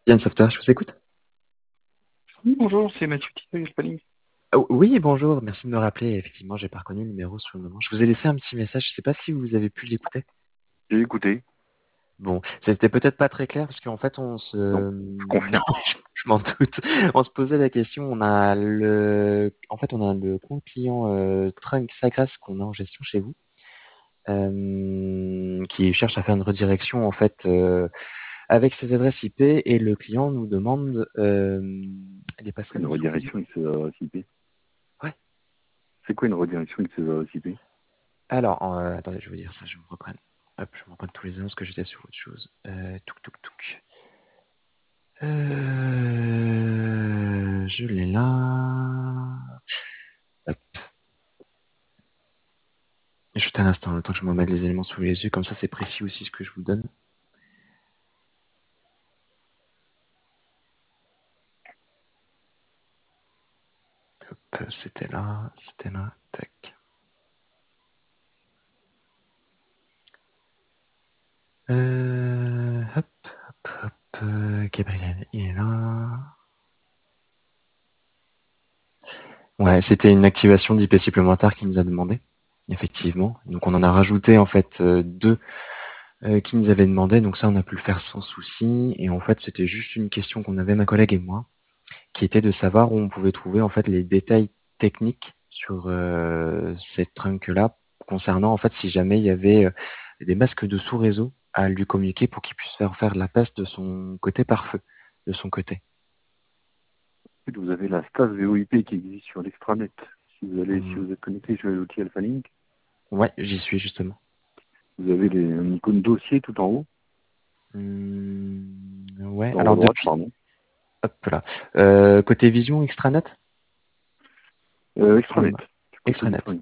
Yann Software, je vous écoute. Oui, bonjour, c'est Mathieu Titoy. Oh, oui, bonjour, merci de me rappeler. Effectivement, j'ai pas reconnu le numéro sur le moment. Je vous ai laissé un petit message, je sais pas si vous avez pu l'écouter. J'ai écouté. Bon, c'était peut-être pas très clair parce qu'en fait, Non, je confirme. je m'en doute. On se posait la question. On a le compte client Trunk Sagras qu'on a en gestion chez vous, qui cherche à faire une redirection en fait avec ses adresses IP et le client nous demande les Une passcodes sous les. redirection avec ses adresses IP. Ouais. C'est quoi une redirection avec ses adresses IP? Alors, attendez, je vais vous dire ça, je me reprenne. Hop, je me reprenne tous les annonces que j'étais sur autre chose. Touc, touc, touc. Je l'ai là. Hop. Juste un instant, le temps que je me remette les éléments sous les yeux, comme ça c'est précis aussi ce que je vous donne. Hop, c'était là, tac. Hop, hop, hop, Gabriel, il est là. Ouais, c'était une activation d'IP supplémentaire qu'il nous a demandé, effectivement. Donc on en a rajouté en fait deux qui nous avait demandé, donc ça on a pu le faire sans souci, et en fait c'était juste une question qu'on avait ma collègue et moi, qui était de savoir où on pouvait trouver en fait les détails techniques sur cette trunk-là, concernant en fait si jamais il y avait des masques de sous-réseau à lui communiquer pour qu'il puisse faire la passe de son côté par feu, de son côté. Ensuite, vous avez la stas VoIP qui existe sur l'extranet. Si Hum, vous êtes connecté sur l'outil AlphaLink, Ouais, j'y suis justement. vous avez une icône dossier tout en haut, Ouais, en haut à alors droite, depuis, pardon. hop là. Côté vision extranet, sur le Extranet. Du côté du extranet. trunk.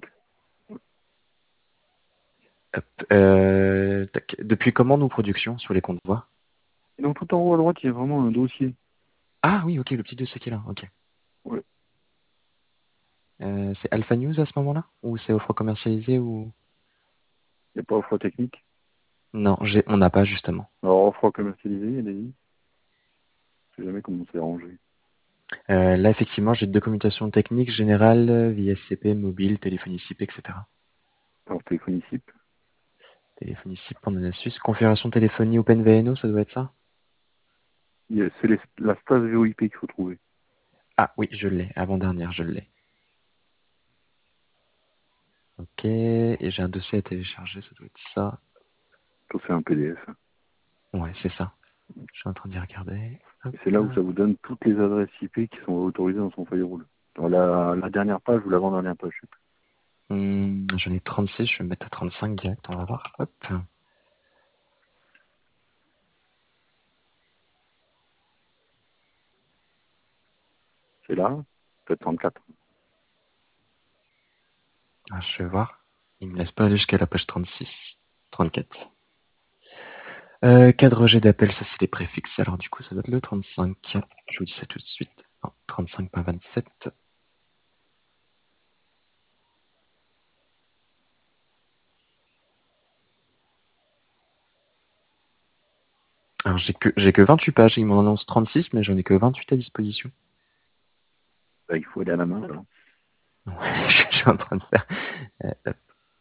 Hop, tac. Depuis commande ou production sur les comptes voix? Et donc tout en haut à droite, il y a vraiment un dossier. Ah oui, ok, le petit dossier qui est là, ok. Ouais. C'est Alpha News à ce moment-là? Ou c'est offre commercialisée ou... Il n'y a pas offre technique. Non, on n'a pas justement. Alors offre commercialisée, allez-y. Je sais jamais comment c'est arrangé. Là, effectivement, j'ai deux commutations techniques générales, VSCP, mobile, téléphonie SIP, etc. Alors téléphonie SIP. Téléphonie SIP, on en a Suisse. Configuration téléphonie OpenVNO, ça doit être ça? C'est la stas VoIP qu'il faut trouver. Ah oui, je l'ai, avant-dernière, je l'ai. Ok, et j'ai un dossier à télécharger, ça doit être ça. Ça, c'est un PDF. Ouais, c'est ça. Je suis en train d'y regarder. Hop. Et c'est là où ça vous donne toutes les adresses IP qui sont autorisées dans son firewall. Dans la dernière page ou l'avant-dernière page, je sais plus. J'en ai 36, je vais me mettre à 35 direct, on va voir. Hop. C'est là, peut-être 34. Ah, je vais voir. Il me laisse pas aller jusqu'à la page 36. 34. Cadre G d'appel, ça c'est les préfixes. Alors du coup, ça doit être le 35. Je vous dis ça tout de suite. Non, 35.27. Alors j'ai que 28 pages. Il m'en annonce 36, mais j'en ai que 28 à disposition. Là, il faut aller à la main. Là. Ouais, je suis en train de faire. Hop.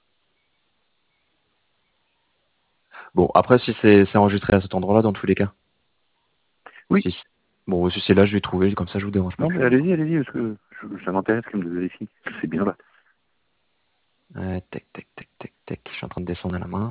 Bon, après, si c'est enregistré à cet endroit-là, dans tous les cas. Oui, Si bon, si c'est là, je vais trouver. Comme ça, je vous dérange pas non, plus mais longtemps. allez-y, parce que ça m'intéresse quand même de vérifier. C'est bien là. Tac, tac, tac, tac, tac. Je suis en train de descendre à la main.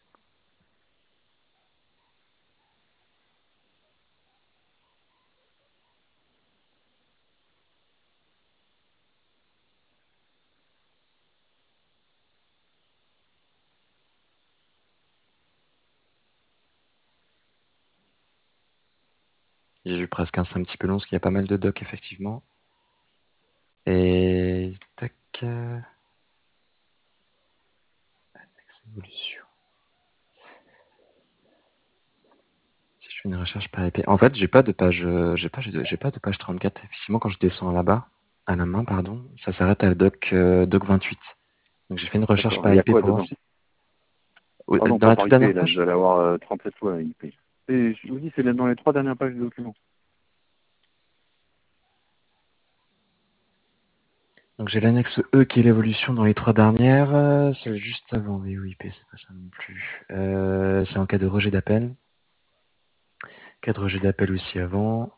J'ai vu presque un petit peu long, parce qu'il y a pas mal de docs, effectivement. Et tac. Évolution. Si je fais une recherche par IP. En fait, j'ai pas de page, j'ai pas de page 34. Effectivement, quand je descends là-bas, à la main, pardon, ça s'arrête à doc 28. Donc j'ai fait une recherche D'accord. par Il y a IP quoi pour voir dedans? si. Pardon, Dans pas la par toute IP, dernière là, vous page? allez avoir 37 fois IP. Et je vous dis, c'est dans les 3 dernières pages du document. Donc j'ai l'annexe E qui est l'évolution dans les 3 dernières. Celle juste avant VOIP, c'est pas ça non plus. C'est en cas de rejet d'appel. Cas de rejet d'appel aussi avant.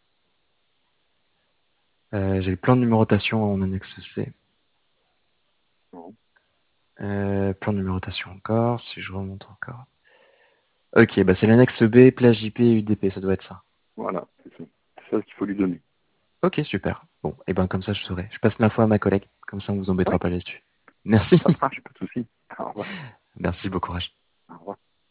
J'ai le plan de numérotation en annexe C. Non. Plan de numérotation encore, si je remonte encore. Ok, bah c'est l'annexe B, plage IP et UDP, ça doit être ça. Voilà, c'est ça. C'est ça qu'il faut lui donner. Ok, super. Bon, et ben comme ça je saurai. Je passe l'info à ma collègue, comme ça on vous Oui, embêtera pas là-dessus. Merci. ça marche, pas de souci. Au revoir. Merci, bon courage.